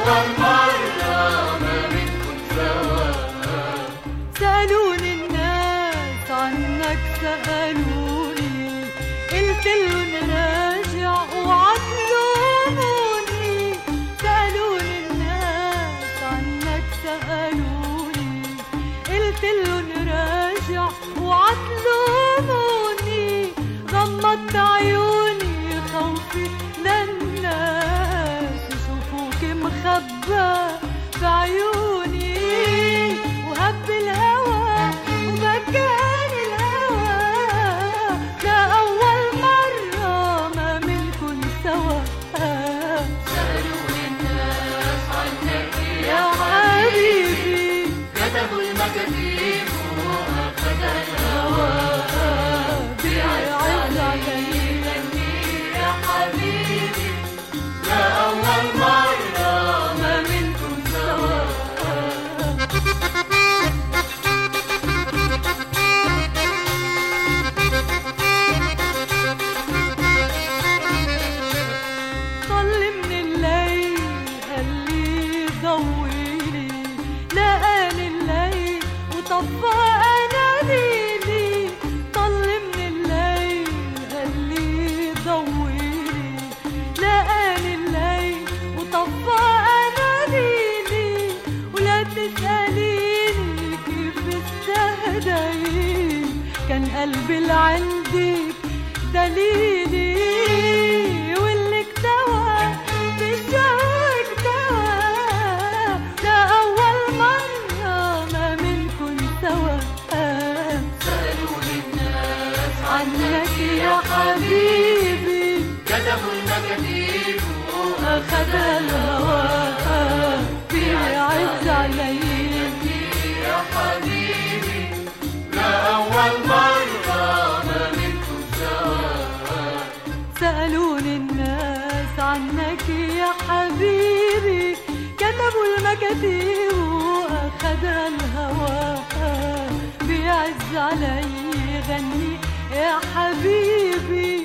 أول مرة ما منكم سوا. سألوني الناس عنك سألوني، قلت لهم راجع وعدلوني. سألوني الناس عنك سألوني، قلت لهم راجع وعدلوني. غمضت عيوني خوفي للناس يشوفوك مخبى بعيوني، وهب الهوى ومكان الهوى. لأول مرة ما منكن سوا. سألوني الناس عنك يا حبيبي، كتبوا المكاتيب وأخذ الهوى. بيعز علي يا حبيبي لأول مرة ما منكم سوا. طل من الليل قال لي ضويلي، لقاني الليل وطفى أناديلي. طل من الليل قال لي ضويلي، لقاني الليل وطفى أناديلي. ولا تسأليني كيف استهديت، كان قلبي اللي عندك دليلي. واللي اكتوى بالجو اكتوى. لأول مرة ما منكن سوا. سألوني الناس عنك يا حبيبي، كتبوا المكاتيب أخذ الهوى. بيعز علي يا حبيبي لأول مرة ما منكم سوا. سألوني الناس عنك يا حبيبي، كتبوا المكاتيب وأخذ الهوى. بيعز علي غني يا حبيبي.